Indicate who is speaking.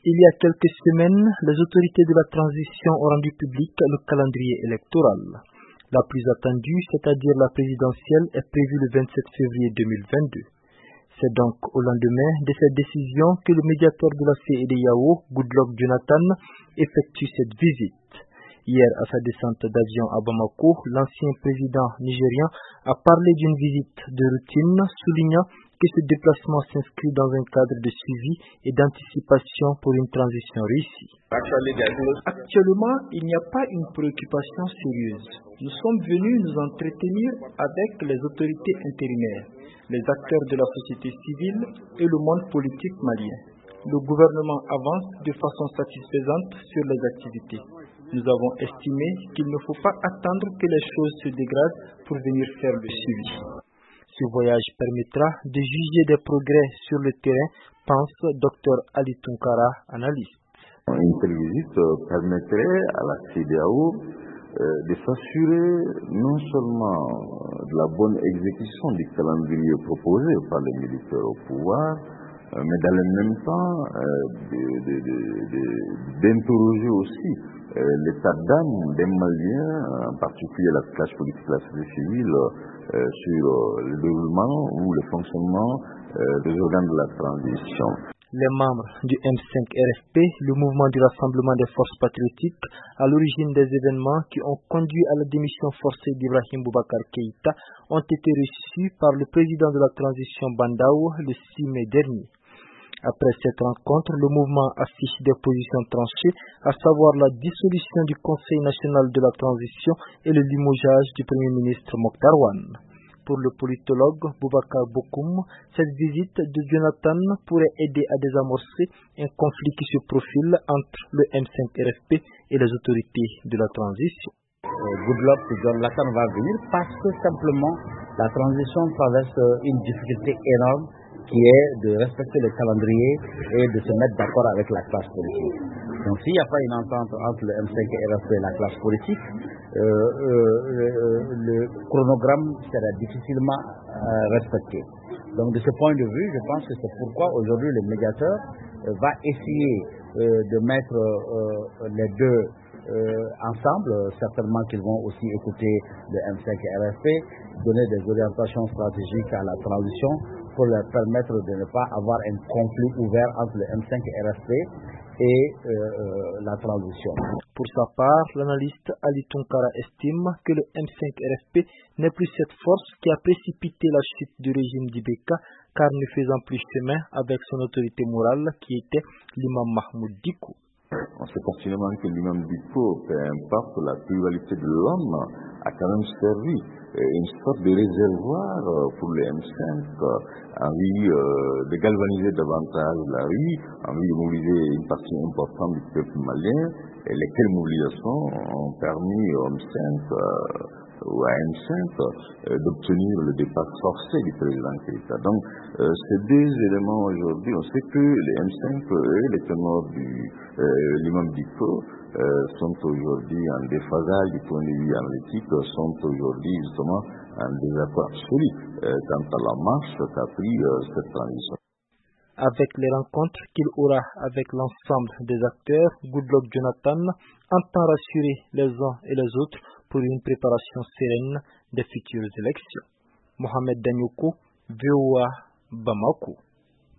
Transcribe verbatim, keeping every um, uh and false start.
Speaker 1: Il y a quelques semaines, les autorités de la transition ont rendu public le calendrier électoral. La plus attendue, c'est-à-dire la présidentielle, est prévue le vingt-sept février deux mille vingt-deux. C'est donc au lendemain de cette décision que le médiateur de la C E D E A O, Goodluck Jonathan, effectue cette visite. Hier, à sa descente d'avion à Bamako, l'ancien président nigérien a parlé d'une visite de routine, soulignant que ce déplacement s'inscrit dans un cadre de suivi et d'anticipation pour une transition réussie. Actuellement, il n'y a pas une préoccupation sérieuse. Nous sommes venus nous entretenir avec les autorités intérimaires, les acteurs de la société civile et le monde politique malien. Le gouvernement avance de façon satisfaisante sur les activités. Nous avons estimé qu'il ne faut pas attendre que les choses se dégradent pour venir faire le suivi. Ce voyage permettra de juger des progrès sur le terrain, pense Docteur Ali Tunkara, analyste.
Speaker 2: Une telle visite permettrait à la C E D E A O de s'assurer non seulement de la bonne exécution du calendrier proposé par les militaires au pouvoir, mais dans le même temps d'interroger aussi l'état d'âme des Maliens, en particulier la classe politique, la société civile, euh, sur euh, le déroulement ou le fonctionnement euh, des organes de la transition.
Speaker 1: Les membres du M cinq R F P, le mouvement du rassemblement des forces patriotiques, à l'origine des événements qui ont conduit à la démission forcée d'Ibrahim Boubacar Keïta, ont été reçus par le président de la transition Bandao le six mai dernier. Après cette rencontre, le mouvement affiche des positions tranchées, à savoir la dissolution du Conseil national de la transition et le limogeage du Premier ministre Mokhtar Wane. Pour le politologue Boubacar Bokoum, cette visite de Jonathan pourrait aider à désamorcer un conflit qui se profile entre le M cinq R F P et les autorités de la transition.
Speaker 3: Goodluck Jonathan va venir parce que simplement la transition traverse une difficulté énorme qui est de respecter le calendrier et de se mettre d'accord avec la classe politique. Donc s'il n'y a pas une entente entre le M cinq R F P et la classe politique, euh, euh, le, le chronogramme sera difficilement euh, respecté. Donc de ce point de vue, je pense que c'est pourquoi aujourd'hui le médiateur euh, va essayer euh, de mettre euh, les deux euh, ensemble. Certainement qu'ils vont aussi écouter le M cinq R F P, donner des orientations stratégiques à la transition pour leur permettre de ne pas avoir un conflit ouvert entre le M cinq R F P et euh, euh, la transition.
Speaker 1: Pour sa part, l'analyste Ali Tunkara estime que le M cinq R F P n'est plus cette force qui a précipité la chute du régime d'Ibeka, car ne faisant plus chemin avec son autorité morale qui était l'imam Mahmoud Dicko.
Speaker 2: On sait continuellement que l'imam Dicko, peu importe la pluralité de l'homme, a quand même servi une sorte de réservoir pour le M cinq, envie euh, de galvaniser davantage la rue, envie de mobiliser une partie importante du peuple malien, et lesquelles mobilisations ont permis au M cinq euh, ou à M cinq euh, d'obtenir le départ forcé du président Keïta. Donc euh, ces deux éléments aujourd'hui, on sait que les M cinq et les ténors du euh, l'imam Dicko Euh, sont aujourd'hui en déphasage du point de vue analytique, sont aujourd'hui justement en désaccord absolu euh, quant à la marche qu'a pris euh, cette transition.
Speaker 1: Avec les rencontres qu'il aura avec l'ensemble des acteurs, Goodluck Jonathan entend rassurer les uns et les autres pour une préparation sereine des futures élections. Mohamed Danyoko, V O A, Bamako.